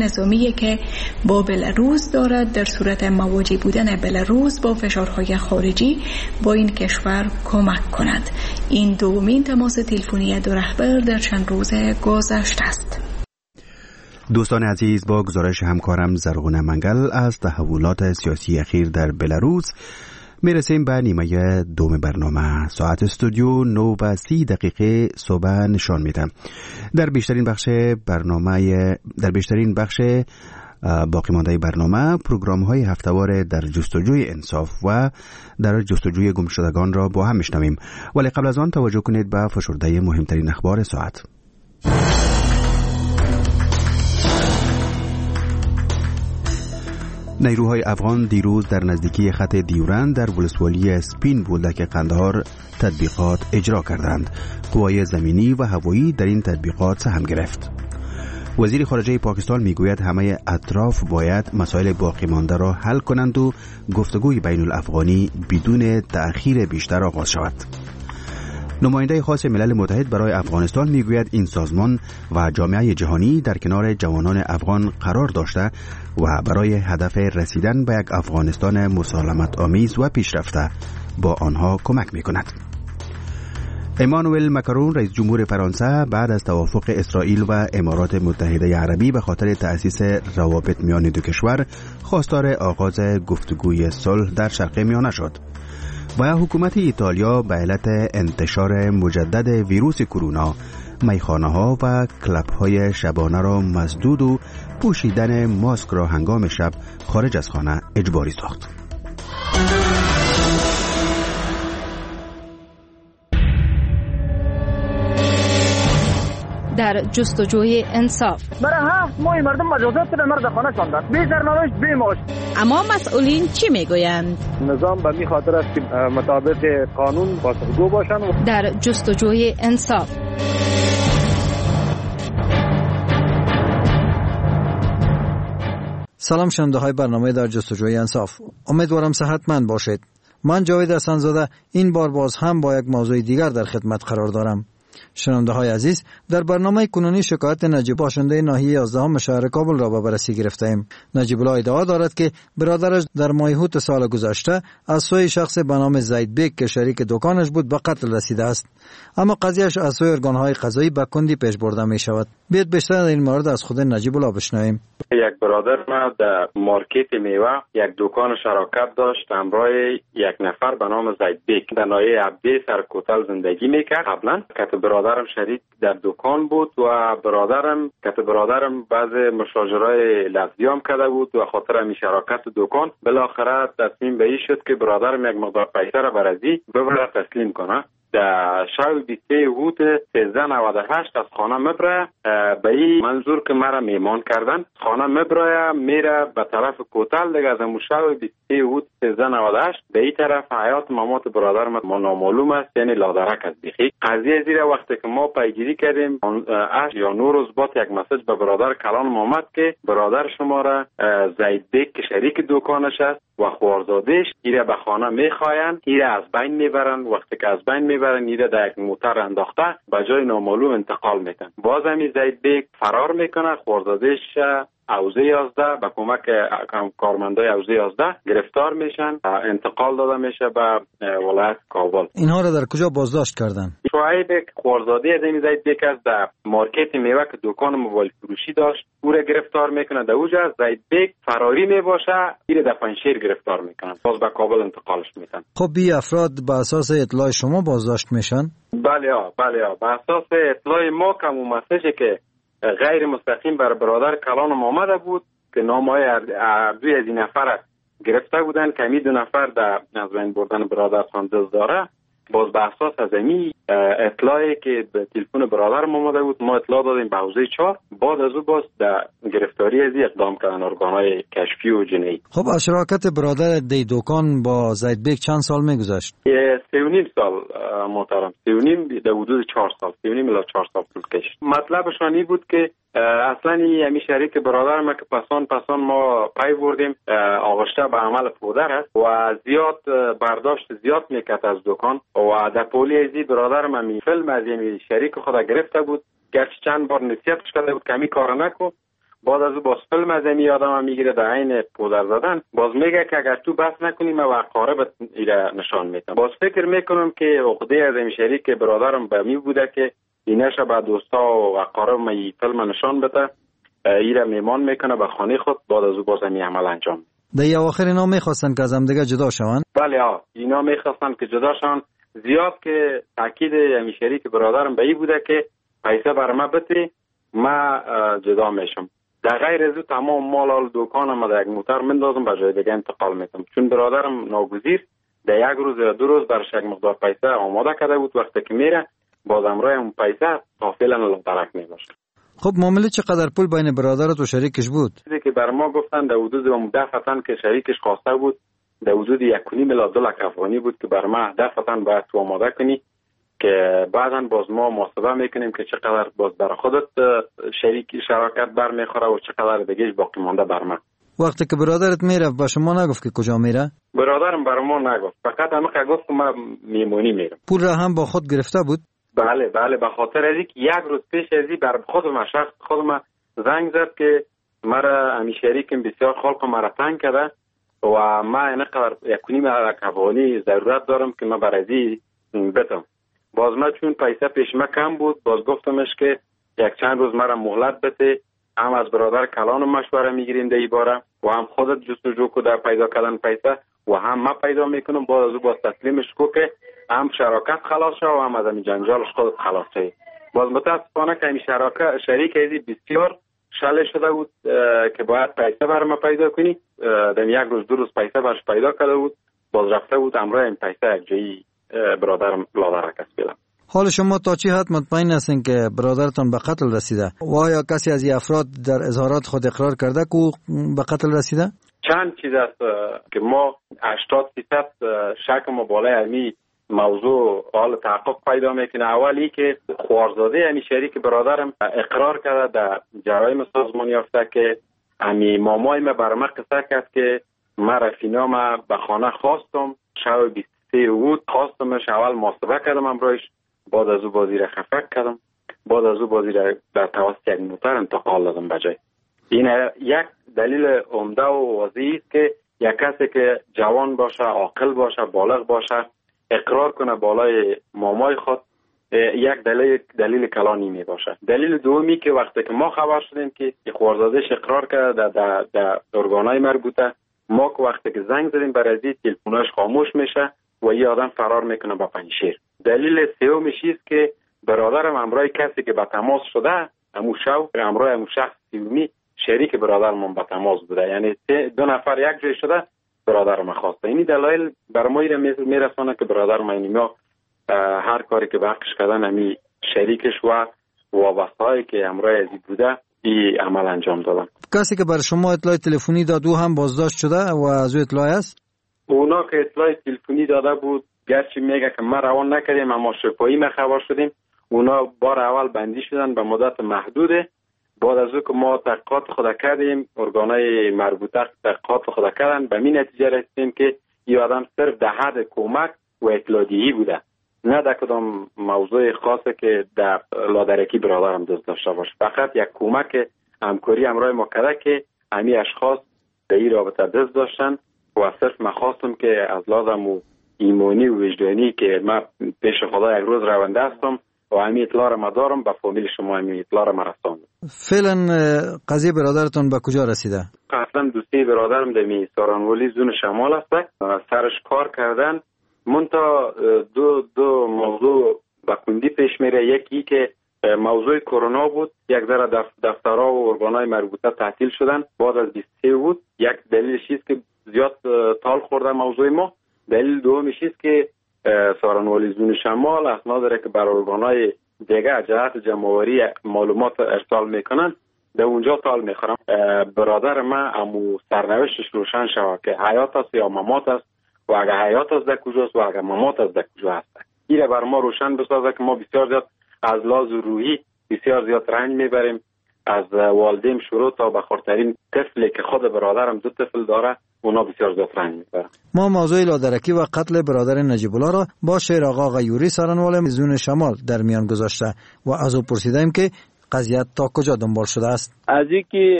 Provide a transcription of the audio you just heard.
نظامی که با بلاروس دارد در صورت مواجه بودن بلاروس با فشارهای خارجی با این کشور کمک کند. این دومین تماس تلفنی دو رهبر در چند روز گذشته است. دوستان عزیز، با گزارش همکارم زرغونه منگل از تحولات سیاسی اخیر در بلاروس میرسیم به نیمه دوم برنامه. ساعت استودیو 9:30 صبح نشان میده. در بیشترین بخش باقی مانده برنامه پروگرام های هفتهوار در جستجوی انصاف و در جستجوی گمشدگان را با هم میشنویم، ولی قبل از آن توجه کنید به فشرده مهمترین اخبار ساعت. نیروهای افغان دیروز در نزدیکی خط دیورند در ولسوالی سپین بولدک قندهار تطبیقات اجرا کردند. قوای زمینی و هوایی در این تطبیقات سهم گرفت. وزیر خارجه پاکستان میگوید همه اطراف باید مسائل باقی مانده را حل کنند و گفتگوی بین الافغانی بدون تأخیر بیشتر آغاز شود. نماینده خاص ملل متحد برای افغانستان میگوید این سازمان و جامعه جهانی در کنار جوانان افغان قرار داشته و برای هدف رسیدن به یک افغانستان مسالمت آمیز و پیشرفته با آنها کمک میکند. امانوئل ماکرون رئیس جمهور فرانسه بعد از توافق اسرائیل و امارات متحده عربی به خاطر تأسیس روابط میان دو کشور خواستار آغاز گفتگوی صلح در شرق میانه شد. و حکومت ایتالیا به علت انتشار مجدد ویروس کرونا میخانه‌ها و کلب‌های شبانه را مسدود و پوشیدن ماسک را هنگام شب خارج از خانه اجباری ساخت. در جستجوی انصاف برای 7 ماه مردم مجازات به مرد خانه شاندند، بی سرنوشت بی معاش. اما مسئولین چی میگویند؟ نظام به می خاطر است که مطابق قانون پاسخگو باشند. در جستجوی انصاف سلام شنونده های برنامه در جستجوی انصاف، امیدوارم صحتمند باشید. من جاوید حسن‌زاده این بار باز هم با یک موضوع دیگر در خدمت قرار دارم. شنونده های عزیز، در برنامه کنونی شکایت نجیب باشنده ناحیه 11 شهر کابل را به بررسی گرفتیم. نجیب الله ادعا دارد که برادرش در ماه اوت سال گذشته از سوی شخص به نام زید بیگ که شریک دکانش بود به قتل رسیده است، اما قضیهش از سوی ارگان‌های قضایی به کندی پیش برده می شود. بیاید بیشتر در این مورد از خود نجیب الله بشنویم. یک برادر ما در مارکت میوه یک دکان شراکت داشت همراه یک نفر به نام زید بیگ در ناحیه عبدی سرکوتل زندگی میکرد. قبلا که برادرم شریک در دکان بود و برادرم بعض مشاجرهای لفظی هم کرده بود و خاطر همین شراکت دکان بالاخره تصمیم به این شد که برادرم یک مقدار پیسه را برازی ببره تسلیم کنه. در شب 23 اوت 1398 از خانه مبره، به این منظور که مرا میمان کردن خانه مبره میره به طرف کوتل دیگه. از همون شب 23 اوت 1398 به این طرف حیات مامات برادرم ما نامعلوم است، یعنی لادرک است. بخی قضیه زیر وقتی که ما پیگیری کردیم 8 یا 9 روز بعد یک مسیج به برادر کلان آمد که برادر شما را زید بیگ که شریک دکانش است و خوارزادش ایره به خانه میخواین، ایره از بین میبرن. وقتی که از بین میبرن ایره در یک موتر انداخته به جای نامعلوم انتقال میتن. باز همین زید بیگ فرار میکنه، خوارزادش حوزه 11 به کمک کارمندای حوزه 11 گرفتار میشن، انتقال داده میشه به ولایت کابل. اینها را در کجا بازداشت کردن؟ شعیب خوارزاده از این زید بیگ از در مارکت میوه که دکان موبایل فروشی داشت او را گرفتار میکنه. در اوجا زید بیگ فراری میباشه، ایره در پنجشیر گرفتار میکنن، باز به کابل انتقالش میتن. خب بی افراد به اساس اطلاع شما بازداشت میشن؟ بله به اساس اطلاع ما که مسیجی که غیر مستقیم بر برادر کلانم آمده بود که نامهای دوی از این نفر گرفته بودن که می 2 نفر در از بین بردن برادر دست داره. باز به اساس از این اطلاعی که به تلفن برادرم آمده بود ما اطلاع دادیم به حوزه 4. بعد از او باز در گرفتاری از اقدام کردن ارگانهای کشفی و جنایی. خب از شراکت برادر دی دکان با زید بیگ چند سال میگذشت؟ 3.5 سال محترم، 3.5 در حدود 4 سال، 3.5 الی 4 سال طول کشید. مطلبشان این بود که اصلا این شریک برادرم که پسان ما پی بردیم آغشته به عمل پودر است و زیاد برداشت زیاد میکرد از دکان و در پولی ازی برادرم همین فیلم از این شریک خود گرفته بود، گرچه چند بار نصیحتش کرده بود که همین کار نکن. بعد از او باز فیلم از این آدم میگیره در عین پودر زدن، باز میگه که اگر تو بحث نکنی من وقاره ایره نشان میدم. باز فکر میکنم که عقده از این شریک برادرم به می بوده که اینش به دوستا و وقاره من فیلم نشان بده، ایره میمان میکنه به خانه خود، بعد از او باز این عمل انجام. در آخر اینا میخواستن که از هم دیگه جدا شوند؟ بله اینا میخواستن که جدا شوند. زیاد که تاکید همین شریک برادرم به این بوده که پیسه بر من بده ما جدا میشم. در غیر از او تمام مال دکانم در یک موتر مندازم به جای دیگه انتقال میدم، چون برادرم ناگزیر در یک روز یا 2 روز برش یک مقدار پیسه آماده کرده بود، وقتی که میره باز امرای اون پیسه تا فعلا درک نمیشه. خب معامله چقدر پول بین برادرت و شریکش بود؟ چیزی که بر ما گفتن در حدود دفعتاً که شریکش خواسته بود در حدود 1.5 میلیون دلار افغانی بود که بر ما دفعتاً باید تو آماده کنی که بعداً باز ما محاسبه میکنیم که چقدر باز بر خودت شراکت برمیخوره و چقدر دیگهش باقی مانده بر من. وقتی که برادرت میره با شما نگفت که کجا میره؟ برادرم بر ما نگفت، فقط همه که گفت من میمونی میرم. پول را هم با خود گرفته بود؟ بله به خاطر از اینکه یک روز پیش از این بر خودم زنگ زد که مرا همی شریکم بسیار خلق مرا تنگ کرده و ما اینقدر 1.5 میلیون افغانی ضرورت دارم که من برای بدم. باز من چون پیسه پیش ما کم بود باز گفتمش که یک چند روز مرا مهلت بده، هم از برادر کلان مشوره میگیریم در این باره و هم خودت جستجو کو در پیدا کردن پیسه و هم ما پیدا میکنم، باز از او باز تسلیمش کو که هم شراکت خلاص شد و هم از این جنجالش خودت خلاص شد. باز متاسفانه که این شریک ازی بسیار شله شده بود که باید پیسه برای ما پیدا کنی، در 1 روز 2 روز پیسه برش پیدا کرده بود، باز رفته بود امرای این پیسه یک جایی برادرم لادرک است بیدم. حال شما تا چی حد مطمئن هستین که برادرتان به قتل رسیده؟ و آیا کسی از این افراد در اظهارات خود اقرار کرده که به قتل رسیده؟ چند چیز است که ما 80% شک ما بالای همی موضوع حال تحقق پیدا میکنه. اولی که خوارزاده همی شریک برادرم اقرار کرده در جرایم سازمان یافته که همی مامای ما برام قصه کرد که من رفینا ما به خانه خواستم شب 23 بود، خواستمش اول محاسبه کردم امرایش، بعد از او بازی را خفک کردم، بعد از او بازی را در توسط یک موتر انتقال دادم بجای. این یک دلیل عمده و واضحی است که یک کسی که جوان باشه، عاقل باشه، بالغ باشه، اقرار کنه بالای مامای خود، یک دلیل کلانی می باشه. دلیل دومی که وقتی که ما خبر شدیم که خوارزادهش اقرار کرده در ارگانهای مربوطه، ما که وقتی که زنگ زدیم برای دید تلفنش خاموش میشه و این آدم فرار میکنه با پنجشیر. دلیل سومیش است که برادرم امرای کسی که به تماس شده همون شو امرای همون شخص سومی شریک برادرم به تماس بوده، یعنی 2 نفر یک جای شده برادرم خواسته. این دلایل بر ما میرسونه که برادرم اینو هر کاری که به حقش کردن همی شریکش و وابسته‌ای که امرای ازی بوده این عمل انجام دادن. کسی که بر شما اطلاع تلفنی داد او هم بازداشت شده و از او اطلاع است؟ اونا که اطلاع تلفنی داده بود گرچه میگه که ما روان نکردیم اما شفایی ما خبر شدیم، اونا بار اول بندی شدن به مدت محدوده. بعد از او که ما تحقیقات خود کردیم، ارگانهای مربوطه تحقیقات خود کردن، به این نتیجه رسیدیم که این آدم صرف در حد کمک و اطلاع دهی بوده، نه در کدام موضوع خاصه که در لادرکی برادرم دست داشته باشه. فقط یک کمک همکاری امرای ما کرده که همین اشخاص در این رابطه دست داشتن و صرف من خواستم که از لازم و ایمانی و وجدانی که من پیش خدا یک روز رونده هستم و همین اطلاع را دارم به فامیل شما همین اطلاع را رساندم. فعلا قضیه برادرتون به کجا رسیده؟ اصلا دوستی برادرم در سارانولی زون شمال است، سرش کار کردن منتها دو موضوع به کندی پیش میره. یکی که موضوع کرونا بود، یک ذره دفترها و ارگانهای مربوطه تعطیل شدن بعد از 23 بود، یک دلیلش است که زیاد تال خورده موضوع ما. دلیل دومیش است که سارانولی زون شمال اسناد داره که بر ارگانهای دیگه جهت جمع‌آوری معلومات ارسال میکنن، در اونجا تال میخورم. برادر من امو سرنوشتش روشن شود که حیات است یا ممات است و اگر حیات است در کجاست و اگر ممات است در کجا هست. این بر ما روشن بسازه که ما بسیار زیاد از لحاظ روحی بسیار زیاد رنج میبریم، از والدین شروع تا بخورترین طفلی که خود برادرم 2 طفل داره اونا بسیار زیاد رنج میبرن. ما موضوع لادرکی و قتل برادر نجیب الله را با شیر آقا غیوری سارانوال زون شمال در میان گذاشته و از او پرسیدیم که قضیه تا کجا دنبال شده است. از اینکه